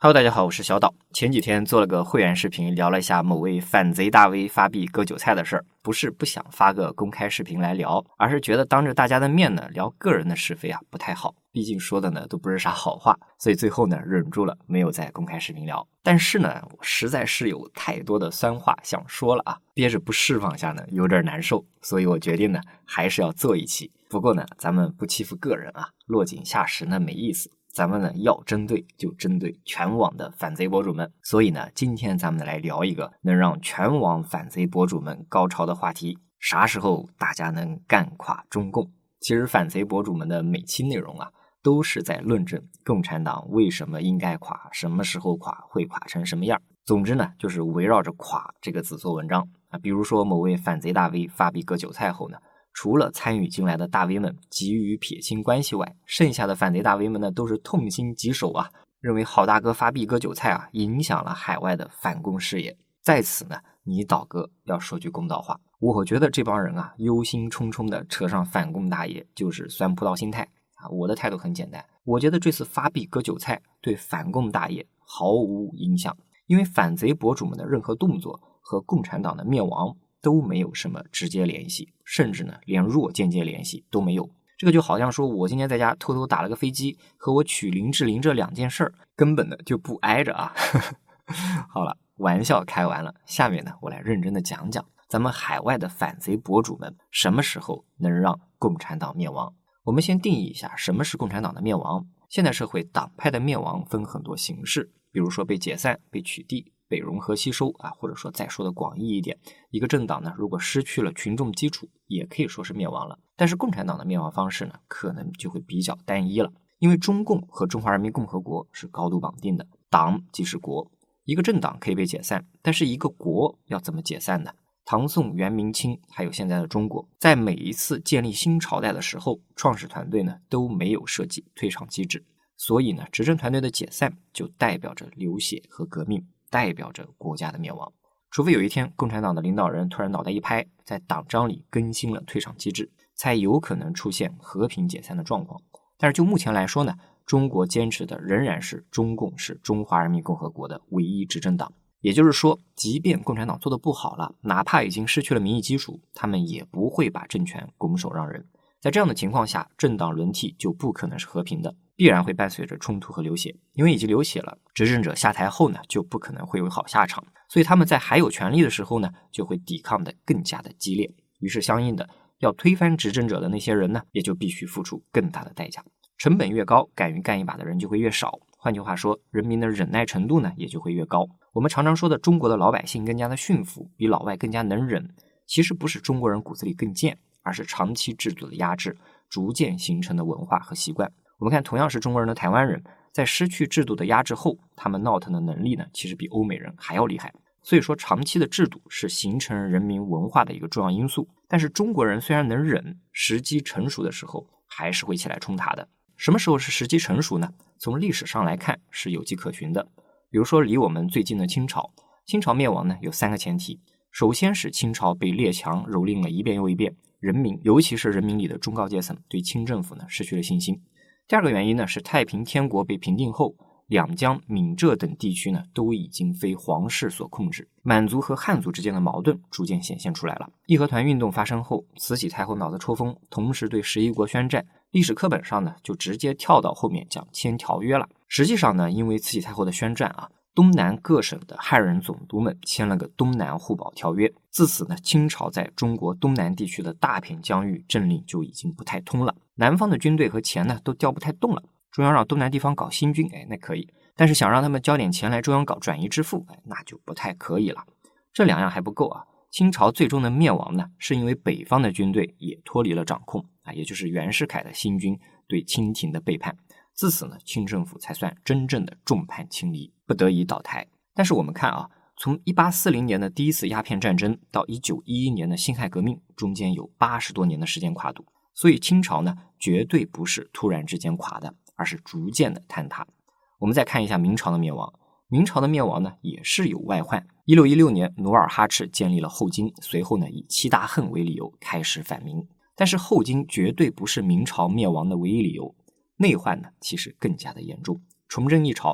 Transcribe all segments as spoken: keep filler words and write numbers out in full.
Hello， 大家好，我是小岛。前几天做了个会员视频，聊了一下某位反贼大 V 发币割韭菜的事儿。不是不想发个公开视频来聊，而是觉得当着大家的面呢聊个人的是非啊不太好，毕竟说的呢都不是啥好话，所以最后呢忍住了，没有在公开视频聊。但是呢，我实在是有太多的酸话想说了啊，憋着不释放下呢有点难受，所以我决定呢还是要做一期。不过呢，咱们不欺负个人啊，落井下石呢没意思。咱们呢要针对就针对全网的反贼博主们，所以呢今天咱们来聊一个能让全网反贼博主们高潮的话题，啥时候大家能干垮中共。其实反贼博主们的每期内容啊都是在论证共产党为什么应该垮，什么时候垮，会垮成什么样。总之呢就是围绕着垮这个字做文章啊。比如说某位反贼大 V 发币割韭菜后呢，除了参与进来的大 V 们急于撇清关系外，剩下的反贼大 V 们呢都是痛心疾首啊，认为好大哥发币割韭菜啊影响了海外的反共事业。在此呢，你岛哥要说句公道话，我觉得这帮人啊忧心忡忡的扯上反共大业就是酸葡萄心态啊。我的态度很简单，我觉得这次发币割韭菜对反共大业毫无影响，因为反贼博主们的任何动作和共产党的灭亡都没有什么直接联系，甚至呢连弱间接联系都没有。这个就好像说我今天在家偷偷打了个飞机，和我娶林志玲这两件事儿根本的就不挨着啊。好了，玩笑开完了，下面呢我来认真的讲讲咱们海外的反贼博主们什么时候能让共产党灭亡。我们先定义一下什么是共产党的灭亡。现代社会党派的灭亡分很多形式，比如说被解散、被取缔、被融合吸收啊，或者说再说的广义一点，一个政党呢如果失去了群众基础，也可以说是灭亡了。但是共产党的灭亡方式呢可能就会比较单一了，因为中共和中华人民共和国是高度绑定的，党即是国。一个政党可以被解散，但是一个国要怎么解散呢？唐宋元明清还有现在的中国，在每一次建立新朝代的时候，创始团队呢都没有设计退场机制，所以呢执政团队的解散就代表着流血和革命，代表着国家的灭亡。除非有一天共产党的领导人突然脑袋一拍，在党章里更新了退场机制，才有可能出现和平解散的状况。但是就目前来说呢，中国坚持的仍然是中共是中华人民共和国的唯一执政党。也就是说，即便共产党做得不好了，哪怕已经失去了民意基础，他们也不会把政权拱手让人。在这样的情况下，政党轮替就不可能是和平的，必然会伴随着冲突和流血。因为已经流血了，执政者下台后呢，就不可能会有好下场，所以他们在还有权力的时候呢，就会抵抗的更加的激烈。于是相应的，要推翻执政者的那些人呢，也就必须付出更大的代价。成本越高，敢于干一把的人就会越少。换句话说，人民的忍耐程度呢，也就会越高。我们常常说的中国的老百姓更加的驯服，比老外更加能忍，其实不是中国人骨子里更贱，而是长期制度的压制逐渐形成的文化和习惯。我们看同样是中国人的台湾人，在失去制度的压制后，他们闹腾的能力呢，其实比欧美人还要厉害。所以说长期的制度是形成人民文化的一个重要因素。但是中国人虽然能忍，时机成熟的时候还是会起来冲塔的。什么时候是时机成熟呢？从历史上来看是有迹可循的。比如说离我们最近的清朝，清朝灭亡呢有三个前提。首先是清朝被列强蹂躏了一遍又一遍，人民尤其是人民里的中高阶层对清政府呢失去了信心。第二个原因呢是太平天国被平定后，两江、闽浙等地区呢都已经非皇室所控制，满族和汉族之间的矛盾逐渐显现出来了。义和团运动发生后，慈禧太后脑子抽风，同时对十一国宣战，历史课本上呢就直接跳到后面讲签条约了。实际上呢，因为慈禧太后的宣战啊，东南各省的汉人总督们签了个东南互保条约，自此呢，清朝在中国东南地区的大片疆域政令就已经不太通了，南方的军队和钱呢都调不太动了。中央让东南地方搞新军，哎，那可以，但是想让他们交点钱来中央搞转移支付，哎，那就不太可以了。这两样还不够啊，清朝最终的灭亡呢，是因为北方的军队也脱离了掌控啊，也就是袁世凯的新军对清廷的背叛。自此呢，清政府才算真正的众叛亲离，不得已倒台。但是我们看啊，从一八四零年的第一次鸦片战争到一九一一年的辛亥革命，中间有八十多年的时间跨度，所以清朝呢，绝对不是突然之间垮的，而是逐渐的坍塌。我们再看一下明朝的灭亡，明朝的灭亡呢，也是有外患。一六一六年，努尔哈赤建立了后金，随后呢，以七大恨为理由开始反明。但是后金绝对不是明朝灭亡的唯一理由，内患呢其实更加的严重。崇祯一朝啊，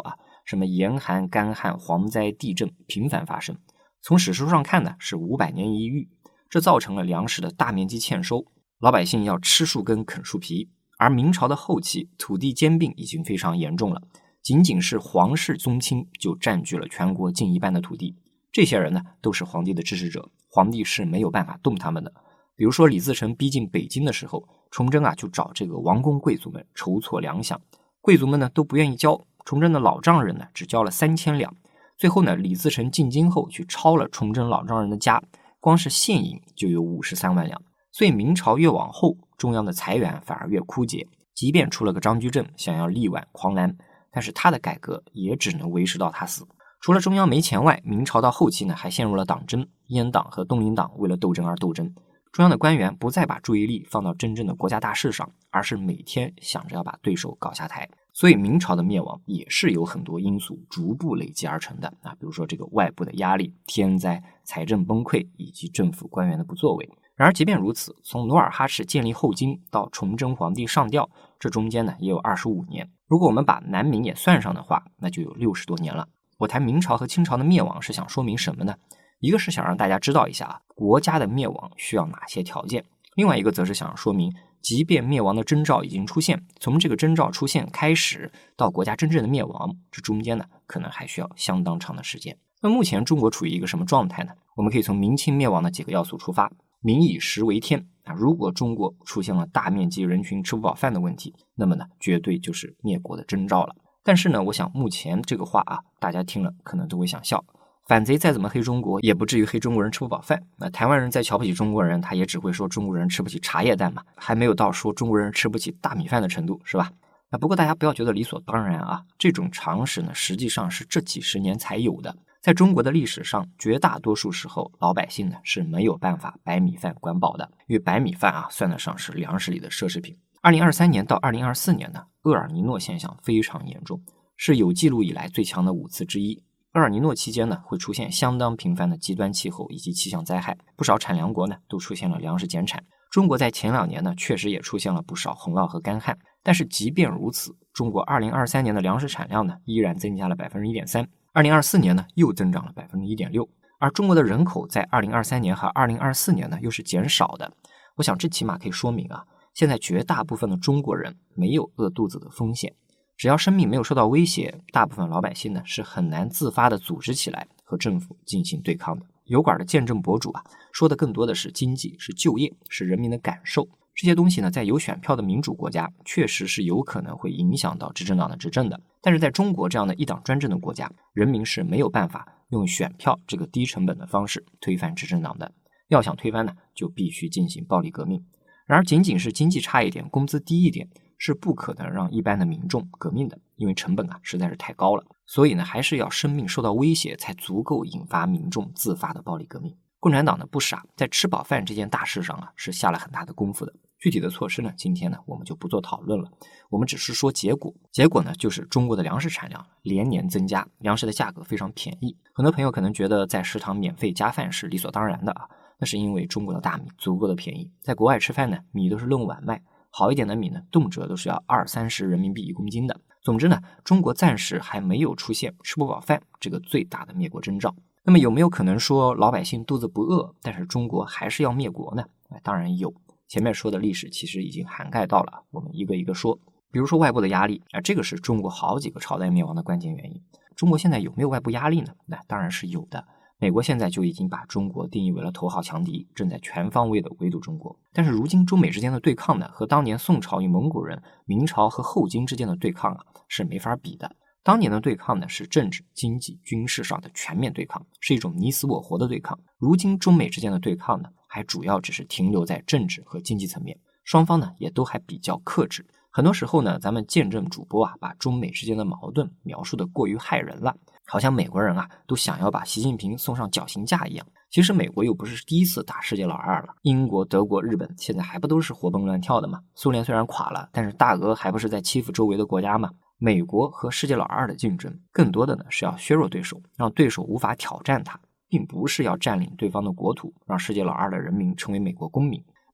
什么严寒、干旱、蝗灾、地震频繁发生。从史书上看呢，是五百年一遇，这造成了粮食的大面积欠收，老百姓要吃树根啃树皮。而明朝的后期，土地兼并已经非常严重了，仅仅是皇室宗亲就占据了全国近一半的土地。这些人呢，都是皇帝的支持者，皇帝是没有办法动他们的。比如说李自成逼近北京的时候，崇祯啊就找这个王公贵族们筹措粮饷，贵族们呢都不愿意交，崇祯的老丈人呢只交了三千两。最后呢，李自成进京后去抄了崇祯老丈人的家，光是现银就有五十三万两。所以明朝越往后，中央的财源反而越枯竭。即便出了个张居正想要力挽狂澜，但是他的改革也只能维持到他死。除了中央没钱外，明朝到后期呢还陷入了党争，阉党和东林党为了斗争而斗争。中央的官员不再把注意力放到真正的国家大事上，而是每天想着要把对手搞下台。所以明朝的灭亡也是有很多因素逐步累积而成的啊，比如说这个外部的压力、天灾、财政崩溃以及政府官员的不作为。然而即便如此，从努尔哈赤建立后金到崇祯皇帝上吊，这中间呢也有二十五年。如果我们把南明也算上的话，那就有六十多年了。我谈明朝和清朝的灭亡是想说明什么呢？一个是想让大家知道一下啊，国家的灭亡需要哪些条件，另外一个则是想说明即便灭亡的征兆已经出现，从这个征兆出现开始到国家真正的灭亡，这中间呢可能还需要相当长的时间。那目前中国处于一个什么状态呢？我们可以从明清灭亡的几个要素出发。民以食为天啊，如果中国出现了大面积人群吃不饱饭的问题，那么呢绝对就是灭国的征兆了。但是呢，我想目前这个话啊，大家听了可能都会想笑。反贼再怎么黑中国，也不至于黑中国人吃不饱饭。那台湾人再瞧不起中国人，他也只会说中国人吃不起茶叶蛋嘛，还没有到说中国人吃不起大米饭的程度，是吧？那不过大家不要觉得理所当然啊，这种常识呢，实际上是这几十年才有的。在中国的历史上，绝大多数时候，老百姓呢是没有办法白米饭管饱的，因为白米饭啊算得上是粮食里的奢侈品。二零二三年到二零二四年呢，厄尔尼诺现象非常严重，是有记录以来最强的五次之一。厄尔尼诺期间呢，会出现相当频繁的极端气候以及气象灾害，不少产粮国呢都出现了粮食减产。中国在前两年呢，确实也出现了不少洪涝和干旱，但是即便如此，中国二零二三年的粮食产量呢，依然增加了 百分之一点三， 二零二四年呢又增长了 百分之一点六， 而中国的人口在二零二三年和二零二四年呢又是减少的。我想这起码可以说明啊，现在绝大部分的中国人没有饿肚子的风险。只要生命没有受到威胁，大部分老百姓呢是很难自发的组织起来和政府进行对抗的。油管的见证博主啊，说的更多的是经济，是就业，是人民的感受。这些东西呢，在有选票的民主国家，确实是有可能会影响到执政党的执政的。但是在中国这样的一党专政的国家，人民是没有办法用选票这个低成本的方式推翻执政党的。要想推翻呢，就必须进行暴力革命。然而仅仅是经济差一点，工资低一点，是不可能让一般的民众革命的，因为成本啊实在是太高了。所以呢，还是要生命受到威胁才足够引发民众自发的暴力革命。共产党呢不傻，在吃饱饭这件大事上啊是下了很大的功夫的。具体的措施呢，今天呢我们就不做讨论了，我们只是说结果。结果呢就是中国的粮食产量连年增加，粮食的价格非常便宜。很多朋友可能觉得在食堂免费加饭是理所当然的啊，那是因为中国的大米足够的便宜。在国外吃饭呢，米都是论碗卖，好一点的米呢，动辄都是要二三十人民币一公斤的。总之呢，中国暂时还没有出现吃不饱饭这个最大的灭国征兆。那么有没有可能说老百姓肚子不饿，但是中国还是要灭国呢？当然有，前面说的历史其实已经涵盖到了，我们一个一个说。比如说外部的压力啊，这个是中国好几个朝代灭亡的关键原因。中国现在有没有外部压力呢？那当然是有的。美国现在就已经把中国定义为了头号强敌，正在全方位的围堵中国。但是如今中美之间的对抗呢，和当年宋朝与蒙古人、明朝和后金之间的对抗啊，是没法比的。当年的对抗呢，是政治、经济、军事上的全面对抗，是一种你死我活的对抗。如今中美之间的对抗呢，还主要只是停留在政治和经济层面，双方呢也都还比较克制。很多时候呢，咱们见证主播啊，把中美之间的矛盾描述的过于害人了，好像美国人啊都想要把习近平送上绞刑架一样。其实美国又不是第一次打世界老二了，英国、德国、日本现在还不都是活蹦乱跳的吗？苏联虽然垮了，但是大俄还不是在欺负周围的国家吗？美国和世界老二的竞争，更多的呢是要削弱对手，让对手无法挑战他，并不是要占领对方的国土，让世界老二的人民成为美国公民。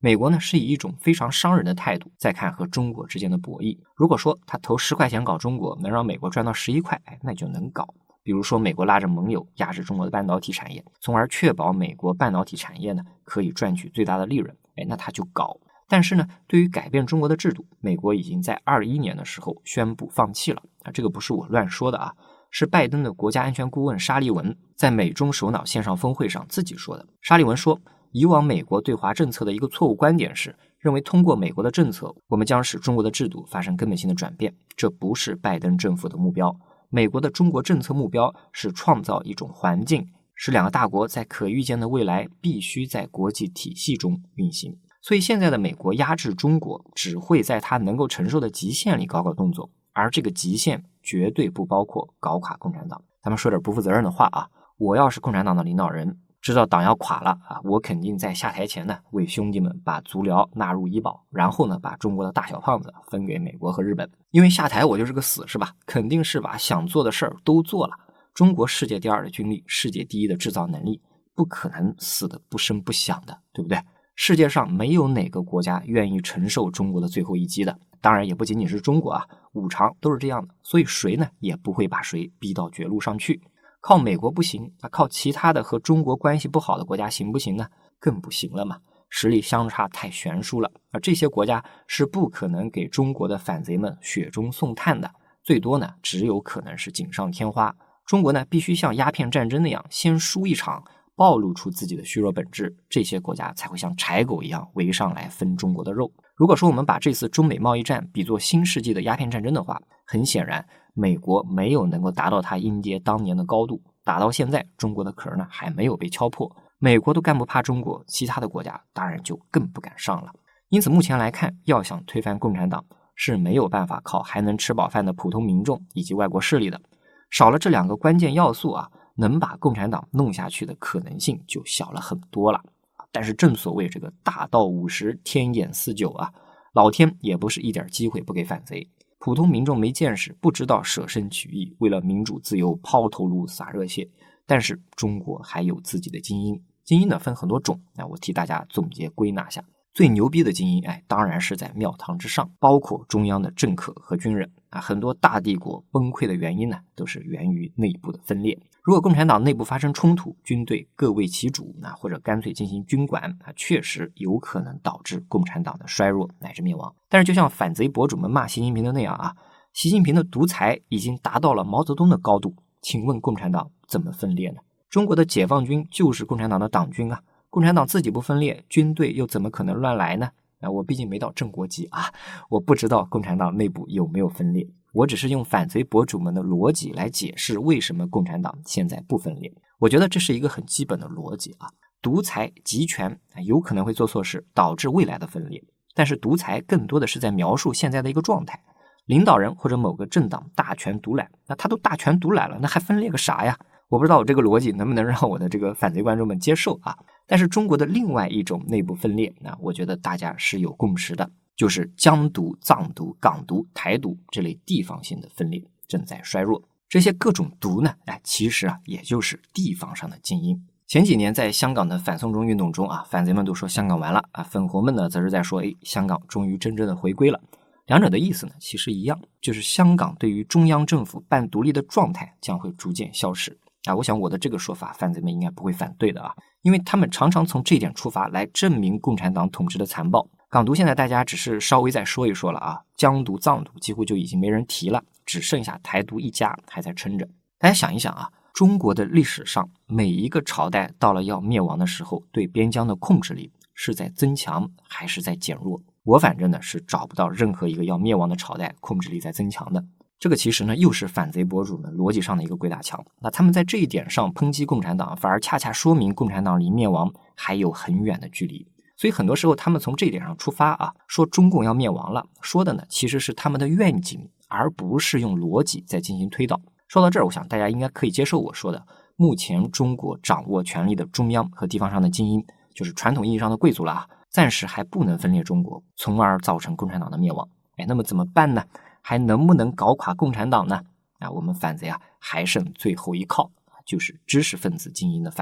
美国呢是以一种非常伤人的态度在看和中国之间的博弈。如果说他投十块钱搞中国，能让美国赚到十一块，哎，那就能搞。比如说美国拉着盟友压制中国的半导体产业，从而确保美国半导体产业呢可以赚取最大的利润，哎，那他就搞。但是呢，对于改变中国的制度，美国已经在二一年的时候宣布放弃了啊，这个不是我乱说的啊，是拜登的国家安全顾问沙利文在美中首脑线上峰会上自己说的。沙利文说，以往美国对华政策的一个错误观点是，认为通过美国的政策，我们将使中国的制度发生根本性的转变，这不是拜登政府的目标。美国的中国政策目标是创造一种环境，使两个大国在可预见的未来必须在国际体系中运行。所以现在的美国压制中国，只会在它能够承受的极限里搞搞动作，而这个极限绝对不包括搞垮共产党。咱们说点不负责任的话啊，我要是共产党的领导人，知道党要垮了啊，我肯定在下台前呢，为兄弟们把足疗纳入医保，然后呢，把中国的大小胖子分给美国和日本。因为下台我就是个死是吧？肯定是把想做的事儿都做了。中国世界第二的军力，世界第一的制造能力，不可能死得不声不响的，对不对？世界上没有哪个国家愿意承受中国的最后一击的，当然也不仅仅是中国啊，五常都是这样的，所以谁呢也不会把谁逼到绝路上去。靠美国不行，那靠其他的和中国关系不好的国家行不行呢？更不行了嘛，实力相差太悬殊了，而这些国家是不可能给中国的反贼们雪中送炭的，最多呢只有可能是锦上添花。中国呢必须像鸦片战争那样先输一场，暴露出自己的虚弱本质，这些国家才会像豺狗一样围上来分中国的肉。如果说我们把这次中美贸易战比作新世纪的鸦片战争的话，很显然美国没有能够达到它阴跌当年的高度，打到现在中国的壳呢还没有被敲破，美国都干不怕中国，其他的国家当然就更不敢上了。因此目前来看，要想推翻共产党是没有办法靠还能吃饱饭的普通民众以及外国势力的，少了这两个关键要素啊，能把共产党弄下去的可能性就小了很多了。但是正所谓这个大道五十，天眼四九啊，老天也不是一点机会不给反贼。普通民众没见识，不知道舍身取义，为了民主自由抛头颅洒热血。但是中国还有自己的精英，精英呢分很多种，那我替大家总结归纳下。最牛逼的精英，哎，当然是在庙堂之上，包括中央的政客和军人啊。很多大帝国崩溃的原因呢，都是源于内部的分裂。如果共产党内部发生冲突，军队各为其主，那或者干脆进行军管啊，确实有可能导致共产党的衰弱乃至灭亡。但是就像反贼博主们骂习近平的那样啊，习近平的独裁已经达到了毛泽东的高度，请问共产党怎么分裂呢？中国的解放军就是共产党的党军啊。共产党自己不分裂，军队又怎么可能乱来呢？啊，我毕竟没到正国级啊，我不知道共产党内部有没有分裂，我只是用反贼博主们的逻辑来解释为什么共产党现在不分裂。我觉得这是一个很基本的逻辑啊，独裁集权有可能会做错事，导致未来的分裂，但是独裁更多的是在描述现在的一个状态。领导人或者某个政党大权独揽，那他都大权独揽了，那还分裂个啥呀？我不知道我这个逻辑能不能让我的这个反贼观众们接受啊？但是中国的另外一种内部分裂，那我觉得大家是有共识的，就是疆独、藏独、港独、台独这类地方性的分裂正在衰弱。这些各种独呢，哎，其实啊，也就是地方上的精英。前几年在香港的反送中运动中啊，反贼们都说香港完了啊，粉红们呢则是在说，哎，香港终于真正的回归了。两者的意思呢，其实一样，就是香港对于中央政府半独立的状态将会逐渐消失。啊，我想我的这个说法，犯贼们应该不会反对的啊，因为他们常常从这一点出发来证明共产党统治的残暴。港独现在大家只是稍微再说一说了啊，疆独、藏独几乎就已经没人提了，只剩下台独一家还在撑着。大家想一想啊，中国的历史上每一个朝代到了要灭亡的时候，对边疆的控制力是在增强还是在减弱？我反正呢是找不到任何一个要灭亡的朝代控制力在增强的。这个其实呢又是反贼博主们逻辑上的一个鬼打墙。那他们在这一点上抨击共产党，反而恰恰说明共产党离灭亡还有很远的距离。所以很多时候他们从这一点上出发啊，说中共要灭亡了，说的呢其实是他们的愿景，而不是用逻辑在进行推导。说到这儿，我想大家应该可以接受我说的，目前中国掌握权力的中央和地方上的精英，就是传统意义上的贵族了啊，暂时还不能分裂中国，从而造成共产党的灭亡。哎，那么怎么办呢？还能不能搞垮共产党呢？啊，我们反贼啊，还剩最后一靠，就是知识分子精英的反抗。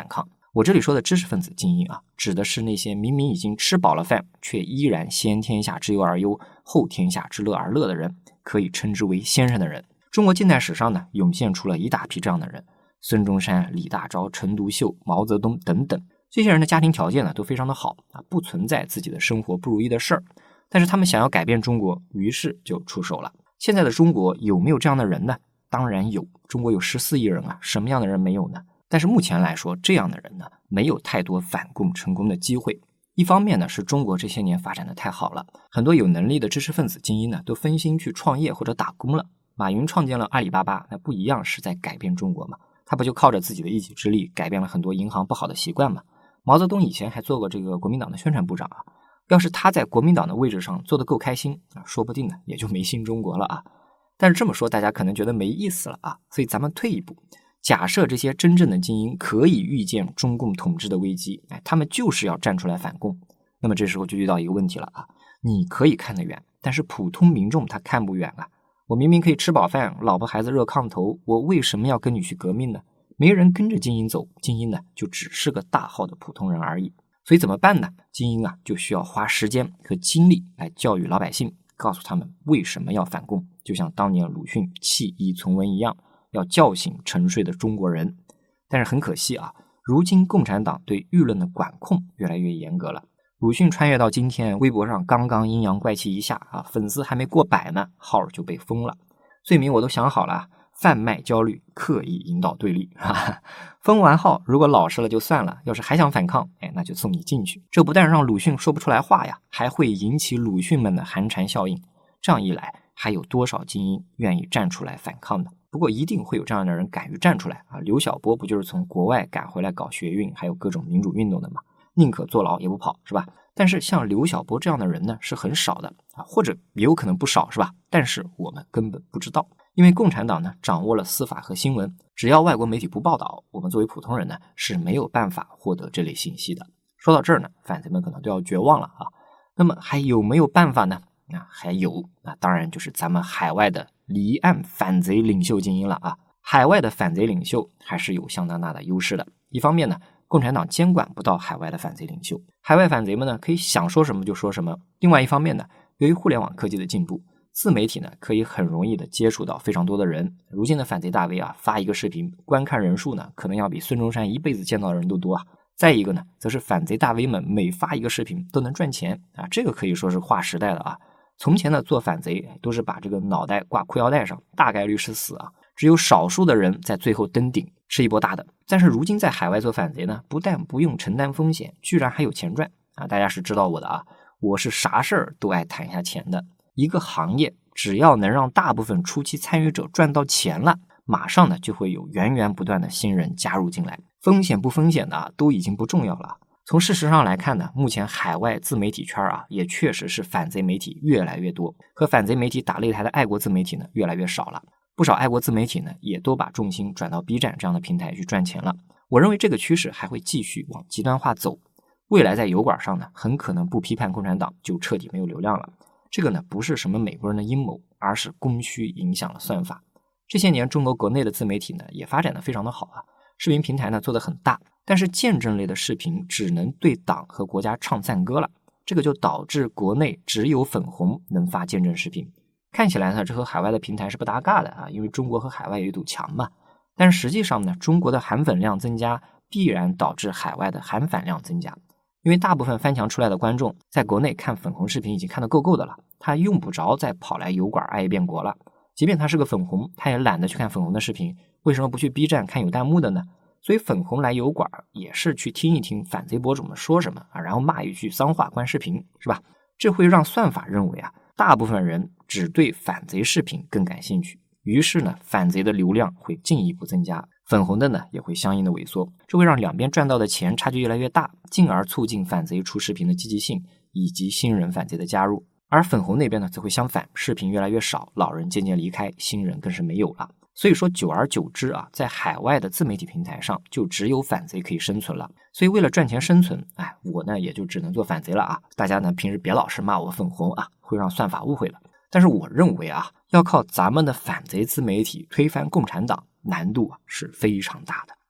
我这里说的知识分子精英啊，指的是那些明明已经吃饱了饭，却依然先天下之忧而忧，后天下之乐而乐的人，可以称之为先生的人。中国近代史上呢，涌现出了一大批这样的人，孙中山、李大钊、陈独秀、毛泽东等等。这些人的家庭条件呢都非常的好啊，不存在自己的生活不如意的事儿，但是他们想要改变中国，于是就出手了。现在的中国有没有这样的人呢？当然有，中国有十四亿人啊，什么样的人没有呢？但是目前来说，这样的人呢，没有太多反共成功的机会。一方面呢，是中国这些年发展的太好了，很多有能力的知识分子精英呢，都分心去创业或者打工了。马云创建了阿里巴巴，那不一样是在改变中国吗？他不就靠着自己的一己之力，改变了很多银行不好的习惯吗？毛泽东以前还做过这个国民党的宣传部长啊，要是他在国民党的位置上做得够开心啊，说不定呢也就没新中国了啊。但是这么说大家可能觉得没意思了啊，所以咱们退一步，假设这些真正的精英可以预见中共统治的危机，哎，他们就是要站出来反共。那么这时候就遇到一个问题了啊，你可以看得远，但是普通民众他看不远啊。我明明可以吃饱饭，老婆孩子热炕头，我为什么要跟你去革命呢？没人跟着精英走，精英呢就只是个大号的普通人而已。所以怎么办呢？精英啊就需要花时间和精力来教育老百姓，告诉他们为什么要反共，就像当年鲁迅弃医从文一样，要叫醒沉睡的中国人。但是很可惜啊，如今共产党对舆论的管控越来越严格了。鲁迅穿越到今天，微博上刚刚阴阳怪气一下啊，粉丝还没过百呢，号就被封了。罪名我都想好了，贩卖焦虑，刻意引导对立。哈哈，封完号，如果老实了就算了，要是还想反抗，哎，那就送你进去。这不但让鲁迅说不出来话呀，还会引起鲁迅们的寒蝉效应。这样一来，还有多少精英愿意站出来反抗呢？不过一定会有这样的人敢于站出来啊！刘晓波不就是从国外赶回来搞学运，还有各种民主运动的吗？宁可坐牢也不跑，是吧？但是像刘晓波这样的人呢，是很少的啊，或者也有可能不少，是吧？但是我们根本不知道，因为共产党呢掌握了司法和新闻，只要外国媒体不报道，我们作为普通人呢是没有办法获得这类信息的。说到这儿呢，反贼们可能都要绝望了啊。那么还有没有办法呢？啊，还有，那当然就是咱们海外的离岸反贼领袖精英了啊。海外的反贼领袖还是有相当大的优势的。一方面呢，共产党监管不到海外的反贼领袖，海外反贼们呢可以想说什么就说什么。另外一方面呢，由于互联网科技的进步，自媒体呢可以很容易的接触到非常多的人。如今的反贼大 V 啊，发一个视频，观看人数呢可能要比孙中山一辈子见到的人都多啊。再一个呢，则是反贼大 V 们每发一个视频都能赚钱啊，这个可以说是划时代了啊。从前的做反贼都是把这个脑袋挂裤腰带上，大概率是死啊，只有少数的人在最后登顶吃一波大的。但是如今在海外做反贼呢，不但不用承担风险，居然还有钱赚啊！大家是知道我的啊，我是啥事儿都爱谈一下钱的。一个行业只要能让大部分初期参与者赚到钱了，马上呢就会有源源不断的新人加入进来，风险不风险的啊都已经不重要了。从事实上来看呢，目前海外自媒体圈啊，也确实是反贼媒体越来越多，和反贼媒体打擂台的爱国自媒体呢越来越少了。不少爱国自媒体呢，也都把重心转到 B 站这样的平台去赚钱了。我认为这个趋势还会继续往极端化走，未来在油管上呢，很可能不批判共产党就彻底没有流量了。这个呢，不是什么美国人的阴谋，而是供需影响了算法。这些年中国国内的自媒体呢，也发展的非常的好啊，视频平台呢做得很大，但是见证类的视频只能对党和国家唱赞歌了，这个就导致国内只有粉红能发见证视频。看起来呢，这和海外的平台是不搭嘎的啊，因为中国和海外有一堵墙嘛。但是实际上呢，中国的含粉量增加必然导致海外的含反量增加，因为大部分翻墙出来的观众在国内看粉红视频已经看得够够的了，他用不着再跑来油管爱一遍国了。即便他是个粉红，他也懒得去看粉红的视频，为什么不去 B 站看有弹幕的呢？所以粉红来油管也是去听一听反贼博主们说什么啊，然后骂一句脏话关视频，是吧？这会让算法认为啊，大部分人只对反贼视频更感兴趣，于是呢，反贼的流量会进一步增加，粉红的呢也会相应的萎缩，这会让两边赚到的钱差距越来越大，进而促进反贼出视频的积极性以及新人反贼的加入。而粉红那边呢则会相反，视频越来越少，老人渐渐离开，新人更是没有了。所以说久而久之啊，在海外的自媒体平台上就只有反贼可以生存了。所以为了赚钱生存，哎，我呢也就只能做反贼了啊！大家呢平时别老是骂我粉红啊，会让算法误会了。但是我认为啊，要靠咱们的反贼自媒体推翻共产党，难度啊是非常大的。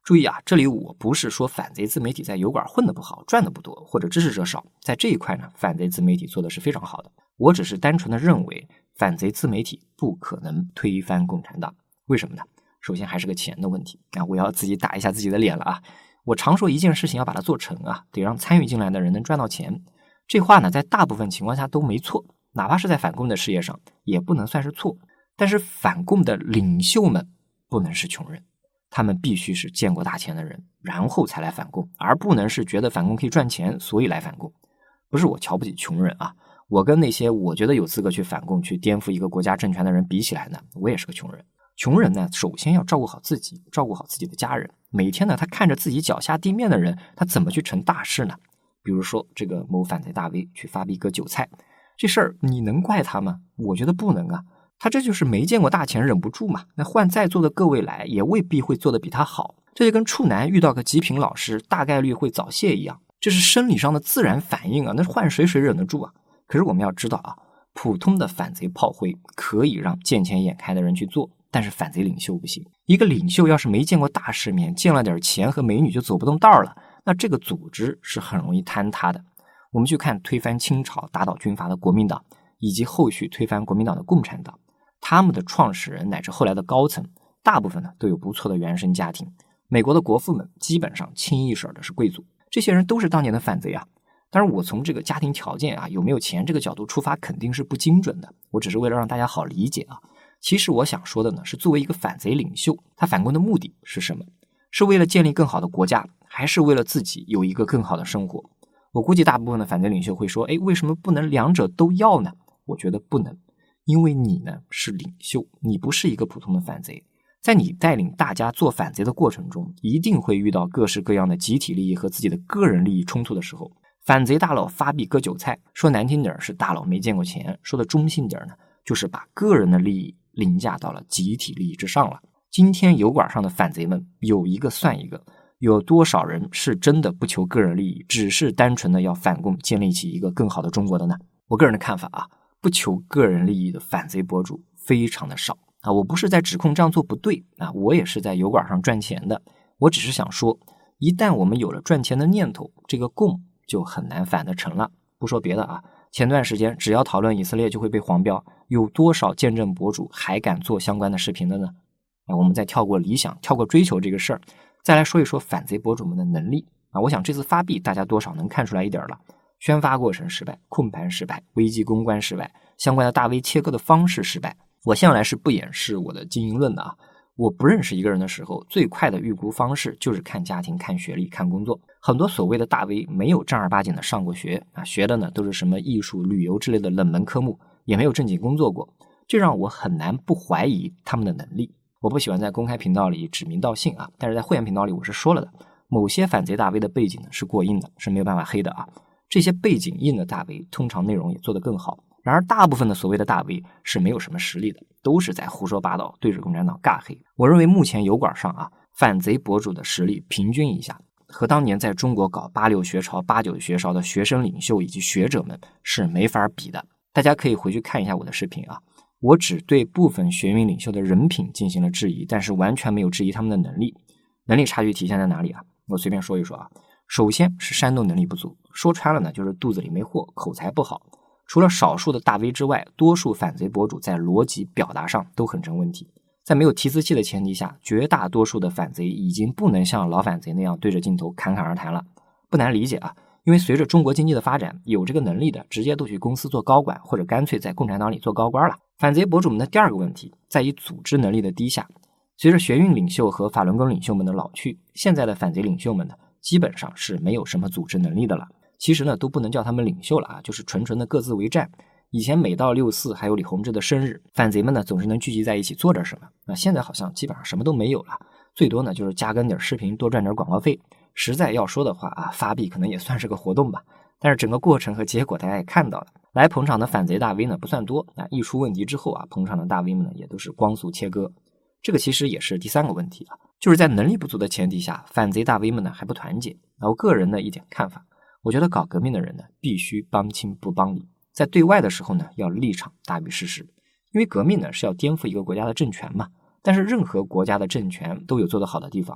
注意啊，这里我不是说反贼自媒体在油管混得不好，赚的不多，或者支持者少，在这一块呢，反贼自媒体做的是非常好的。我只是单纯的认为，反贼自媒体不可能推翻共产党。为什么呢？首先还是个钱的问题啊，我要自己打一下自己的脸了啊。我常说一件事情要把它做成啊，得让参与进来的人能赚到钱。这话呢，在大部分情况下都没错，哪怕是在反共的事业上，也不能算是错。但是反共的领袖们不能是穷人，他们必须是见过大钱的人，然后才来反共，而不能是觉得反共可以赚钱，所以来反共。不是我瞧不起穷人啊，我跟那些我觉得有资格去反共、去颠覆一个国家政权的人比起来呢，我也是个穷人。穷人呢，首先要照顾好自己，照顾好自己的家人。每天呢，他看着自己脚下地面的人，他怎么去成大事呢？比如说这个某反贼大 V 去发币割韭菜，这事儿你能怪他吗？我觉得不能啊。他这就是没见过大钱，忍不住嘛。那换在座的各位来，也未必会做得比他好。这就跟处男遇到个极品老师，大概率会早泄一样，这是生理上的自然反应啊。那换谁谁忍得住啊？可是我们要知道啊，普通的反贼炮灰可以让见钱眼开的人去做，但是反贼领袖不行。一个领袖要是没见过大世面，见了点钱和美女就走不动道了，那这个组织是很容易坍塌的。我们去看推翻清朝、打倒军阀的国民党，以及后续推翻国民党的共产党，他们的创始人乃至后来的高层，大部分呢都有不错的原生家庭。美国的国父们基本上清一色的是贵族，这些人都是当年的反贼啊。当然我从这个家庭条件啊，有没有钱这个角度出发，肯定是不精准的，我只是为了让大家好理解啊。其实我想说的呢，是作为一个反贼领袖，他反攻的目的是什么？是为了建立更好的国家，还是为了自己有一个更好的生活？我估计大部分的反贼领袖会说，诶，为什么不能两者都要呢？我觉得不能，因为你呢是领袖，你不是一个普通的反贼。在你带领大家做反贼的过程中，一定会遇到各式各样的集体利益和自己的个人利益冲突的时候，反贼大佬发币割韭菜，说难听点是大佬没见过钱，说的中性点呢，就是把个人的利益凌驾到了集体利益之上了。今天油管上的反贼们有一个算一个，有多少人是真的不求个人利益，只是单纯的要反共，建立起一个更好的中国的呢？我个人的看法啊，不求个人利益的反贼博主非常的少啊。我不是在指控这样做不对啊，我也是在油管上赚钱的。我只是想说，一旦我们有了赚钱的念头，这个共就很难反得成了。不说别的啊，前段时间只要讨论以色列就会被黄标，有多少见证博主还敢做相关的视频的呢？啊，我们再跳过理想，跳过追求这个事儿，再来说一说反贼博主们的能力啊。我想这次发币大家多少能看出来一点了，宣发过程失败，控盘失败，危机公关失败，相关的大 V 切割的方式失败。我向来是不掩饰我的经营论的啊。我不认识一个人的时候，最快的预估方式就是看家庭、看学历、看工作。很多所谓的大 V 没有正儿八经的上过学啊，学的呢都是什么艺术、旅游之类的冷门科目，也没有正经工作过，这让我很难不怀疑他们的能力。我不喜欢在公开频道里指名道姓啊，但是在会员频道里我是说了的，某些反贼大 V 的背景呢是过硬的，是没有办法黑的啊。这些背景硬的大 V 通常内容也做得更好。然而大部分的所谓的大 V 是没有什么实力的，都是在胡说八道，对着共产党尬黑。我认为目前油管上啊，反贼博主的实力平均一下，和当年在中国搞八六学潮、八九学潮的学生领袖以及学者们是没法比的。大家可以回去看一下我的视频啊，我只对部分学运领袖的人品进行了质疑，但是完全没有质疑他们的能力。能力差距体现在哪里啊？我随便说一说啊。首先是煽动能力不足，说穿了呢，就是肚子里没货，口才不好。除了少数的大 V 之外，多数反贼博主在逻辑表达上都很成问题。在没有提词器的前提下，绝大多数的反贼已经不能像老反贼那样对着镜头侃侃而谈了。不难理解啊，因为随着中国经济的发展，有这个能力的直接都去公司做高管，或者干脆在共产党里做高官了。反贼博主们的第二个问题在于组织能力的低下。随着学运领袖和法轮功领袖们的老去，现在的反贼领袖们呢，基本上是没有什么组织能力的了。其实呢，都不能叫他们领袖了啊，就是纯纯的各自为战。以前每到六四还有李洪志的生日，反贼们呢总是能聚集在一起做点什么。那现在好像基本上什么都没有了，最多呢就是加更点视频，多赚点广告费。实在要说的话啊，发币可能也算是个活动吧。但是整个过程和结果大家也看到了，来捧场的反贼大 V 呢不算多，那一出问题之后啊，捧场的大 V 们呢也都是光速切割。这个其实也是第三个问题啊，就是在能力不足的前提下，反贼大 V 们呢还不团结。那我个人的一点看法，我觉得搞革命的人呢，必须帮亲不帮理，在对外的时候呢，要立场大于事实。因为革命呢是要颠覆一个国家的政权嘛，但是任何国家的政权都有做得好的地方。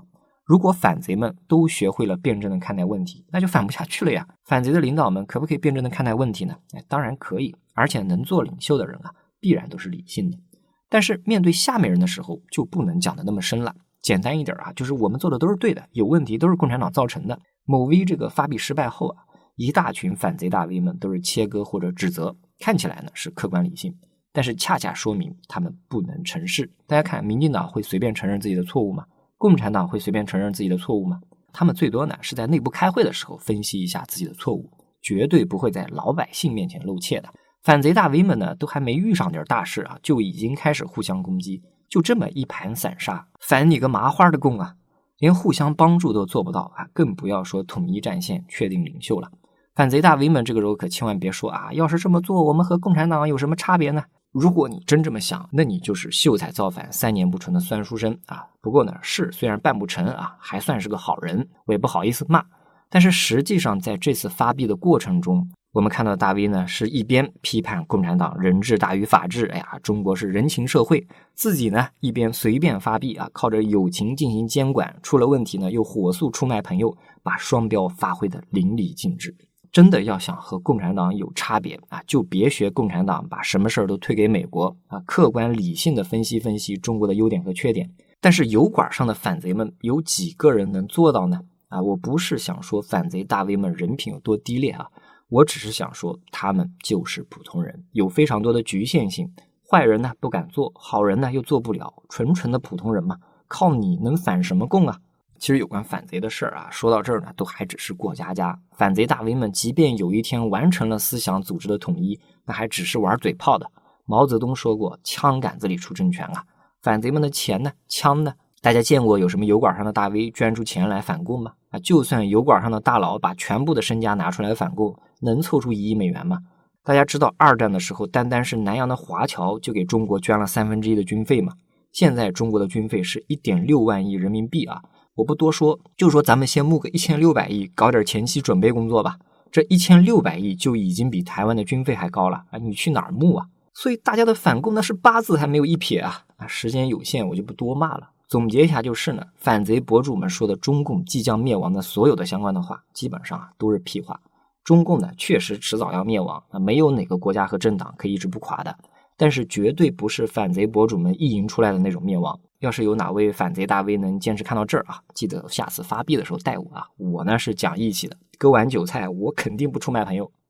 如果反贼们都学会了辩证的看待问题，那就反不下去了呀。反贼的领导们可不可以辩证的看待问题呢？哎，当然可以，而且能做领袖的人啊，必然都是理性的。但是面对下面人的时候，就不能讲的那么深了。简单一点啊，就是我们做的都是对的，有问题都是共产党造成的。某 V 这个发币失败后啊，一大群反贼大 V 们都是切割或者指责，看起来呢是客观理性，但是恰恰说明他们不能成事。大家看，民进党会随便承认自己的错误吗？共产党会随便承认自己的错误吗？他们最多呢是在内部开会的时候分析一下自己的错误，绝对不会在老百姓面前露怯的。反贼大 V 们呢都还没遇上点大事啊，就已经开始互相攻击，就这么一盘散沙，反你个麻花的共啊！连互相帮助都做不到啊，更不要说统一战线确定领袖了。反贼大 V 们这个时候可千万别说啊，要是这么做我们和共产党有什么差别呢？如果你真这么想，那你就是秀才造反三年不成的酸书生啊。不过呢，是虽然办不成啊，还算是个好人，我也不好意思骂。但是实际上在这次发币的过程中，我们看到大 V 呢是一边批判共产党人治大于法治，哎呀，中国是人情社会，自己呢一边随便发币啊，靠着友情进行监管，出了问题呢又火速出卖朋友，把双标发挥的淋漓尽致。真的要想和共产党有差别啊，就别学共产党把什么事儿都推给美国啊，客观理性的分析分析中国的优点和缺点。但是油管上的反贼们有几个人能做到呢？啊，我不是想说反贼大 V 们人品有多低劣啊，我只是想说他们就是普通人，有非常多的局限性。坏人呢不敢做，好人呢又做不了，纯纯的普通人嘛，靠你能反什么共啊？其实有关反贼的事儿啊，说到这儿呢，都还只是过家家。反贼大 V 们即便有一天完成了思想组织的统一，那还只是玩嘴炮的。毛泽东说过，枪杆子里出政权啊。反贼们的钱呢，枪呢？大家见过有什么油管上的大 V 捐出钱来反共吗？啊，就算油管上的大佬把全部的身家拿出来反共，能凑出一亿美元吗？大家知道二战的时候，单单是南洋的华侨就给中国捐了三分之一的军费吗？现在中国的军费是 一点六万亿人民币啊。我不多说，就说咱们先募个一千六百亿，搞点前期准备工作吧。这一千六百亿就已经比台湾的军费还高了啊！你去哪儿募啊？所以大家的反共那是八字还没有一撇啊！啊，时间有限，我就不多骂了。总结一下就是呢，反贼博主们说的中共即将灭亡的所有的相关的话，基本上啊都是屁话。中共呢确实迟早要灭亡啊，没有哪个国家和政党可以一直不垮的，但是绝对不是反贼博主们意淫出来的那种灭亡。要是有哪位反贼大 V 能坚持看到这儿啊，记得下次发币的时候带我啊，我呢是讲义气的，割完韭菜我肯定不出卖朋友。